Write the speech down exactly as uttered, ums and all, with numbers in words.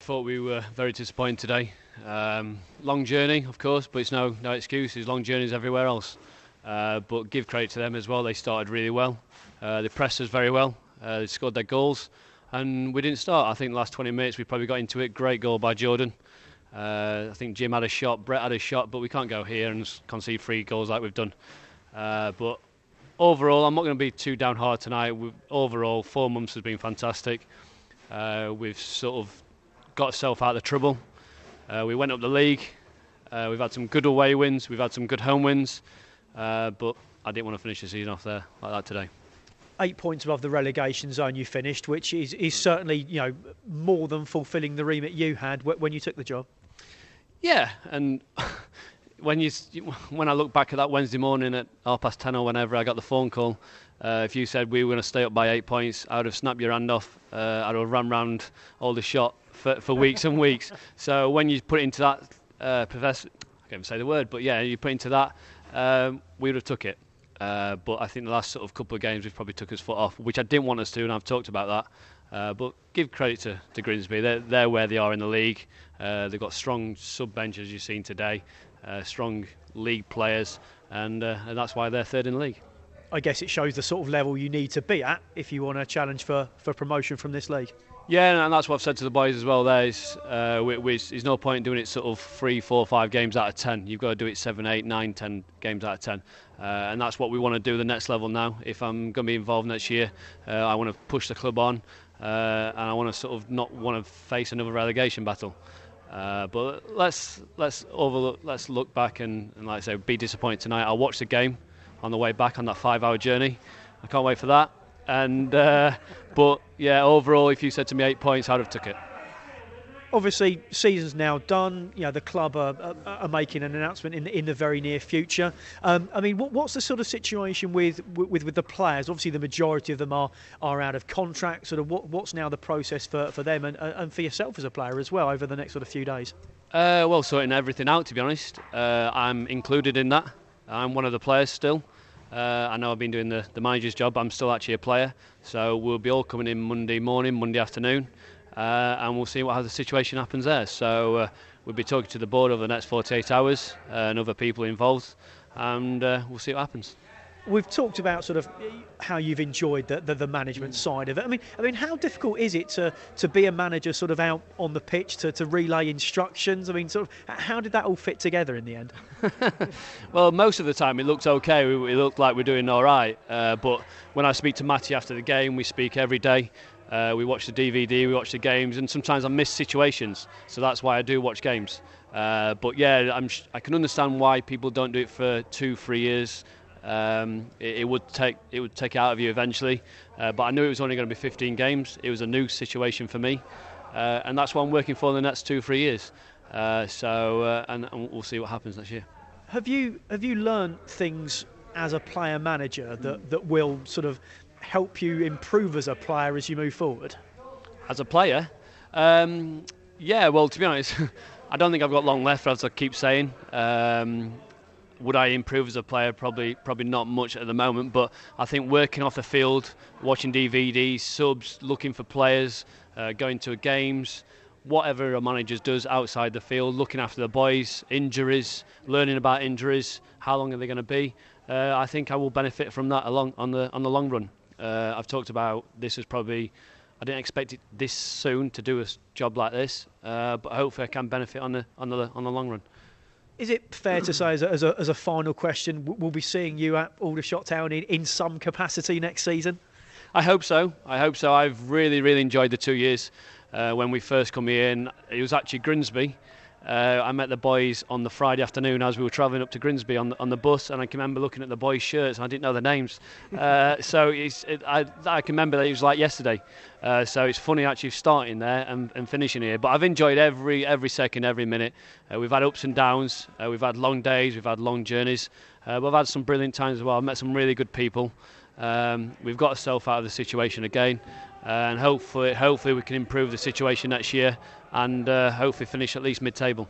Thought we were very disappointed today. Um, long journey, of course, but it's no no excuse. There's long journeys everywhere else. Uh, but give credit to them as well. They started really well. Uh, they pressed us very well. Uh, they scored their goals, and we didn't start. I think the last twenty minutes we probably got into it. Great goal by Jordan. Uh, I think Jim had a shot, Brett had a shot, but we can't go here and concede three goals like we've done. Uh, but overall, I'm not going to be too down hard tonight. We've, overall, four months has been fantastic. Uh, we've sort of got ourselves out of the trouble. Uh, we went up the league. Uh, we've had some good away wins. We've had some good home wins. Uh, but I didn't want to finish the season off there like that today. Eight points above the relegation zone you finished, which is, is certainly, you know, more than fulfilling the remit you had when you took the job. Yeah, and when you when I look back at that Wednesday morning at half past ten or whenever I got the phone call, uh, if you said we were going to stay up by eight points, I would have snapped your hand off. Uh, I'd have run round all the shot for, for weeks and weeks. So when you put it into that, uh, professor, I can't even say the word, but yeah, you put it into that, um, we would have took it. Uh, but I think the last sort of couple of games we've probably took us foot off, which I didn't want us to, and I've talked about that. Uh, but give credit to, to Grimsby. They're, they're where they are in the league. Uh, they've got strong sub-bench, as you've seen today, uh, strong league players, and, uh, and that's why they're third in the league. I guess it shows the sort of level you need to be at if you want to challenge for, for promotion from this league. Yeah, and that's what I've said to the boys as well. There's, uh, we, we, there's no point in doing it sort of three, four, five games out of ten. You've got to do it seven, eight, nine, ten games out of ten, uh, and that's what we want to do the next level now. If I'm going to be involved next year, uh, I want to push the club on, uh, and I want to sort of not want to face another relegation battle. Uh, but let's let's overlook, let's look back and, and like I say, be disappointed tonight. I'll watch the game on the way back on that five-hour journey. I can't wait for that. And uh, but yeah, overall, if you said to me eight points, I'd have took it. Obviously, season's now done. You know, the club are, are, are making an announcement in the, in the very near future. Um, I mean, what, what's the sort of situation with, with with the players? Obviously, the majority of them are, are out of contract. Sort of, what, what's now the process for, for them and, and for yourself as a player as well over the next sort of few days? Uh, well, sorting everything out, to be honest. Uh, I'm included in that. I'm one of the players still. Uh, I know I've been doing the, the manager's job. I'm still actually a player. So we'll be all coming in Monday morning, Monday afternoon, uh, and we'll see what how the situation happens there. So uh, we'll be talking to the board over the next forty-eight hours uh, and other people involved, and uh, we'll see what happens. We've talked about sort of how you've enjoyed the, the, the management side of it. I mean, I mean, how difficult is it to, to be a manager sort of out on the pitch to, to relay instructions? I mean, sort of, how did that all fit together in the end? Well, most of the time it looked okay. We, we looked like we're doing all right. Uh, but when I speak to Matty after the game, we speak every day. Uh, we watch the D V D, we watch the games, and sometimes I miss situations. So that's why I do watch games. Uh, but yeah, I'm, I can understand why people don't do it for two, three years. Um, it, it would take it would take it out of you eventually, uh, but I knew it was only going to be fifteen games. It was a new situation for me, uh, and that's what I'm working for the next two, three years. Uh, so, uh, and, and we'll see what happens next year. Have you have you learned things as a player manager that, that will sort of help you improve as a player as you move forward? As a player, um, yeah. Well, to be honest, I don't think I've got long left, as I keep saying. Um, Would I improve as a player? Probably probably not much at the moment, but I think working off the field, watching D V Ds, subs, looking for players, uh, going to games, whatever a manager does outside the field, looking after the boys, injuries, learning about injuries, how long are they going to be, uh, I think I will benefit from that along on the on the long run. Uh, I've talked about this is probably, I didn't expect it this soon to do a job like this, uh, but hopefully I can benefit on the on the on the long run. Is it fair to say, as a, as a, as a final question, we'll be seeing you at Aldershot Town in, in some capacity next season? I hope so. I hope so. I've really, really enjoyed the two years. Uh, when we first come here in, it was actually Grimsby. Uh, I met the boys on the Friday afternoon as we were travelling up to Grimsby on the, on the bus, and I can remember looking at the boys' shirts and I didn't know their names. Uh, so it's, it, I, I can remember that it was like yesterday. Uh, so it's funny actually starting there and, and finishing here. But I've enjoyed every every second, every minute. Uh, we've had ups and downs. Uh, we've had long days. We've had long journeys. Uh, but I've had some brilliant times as well. I've met some really good people. Um, we've got ourselves out of the situation again. Uh, and hopefully, hopefully we can improve the situation next year and uh, hopefully finish at least mid-table.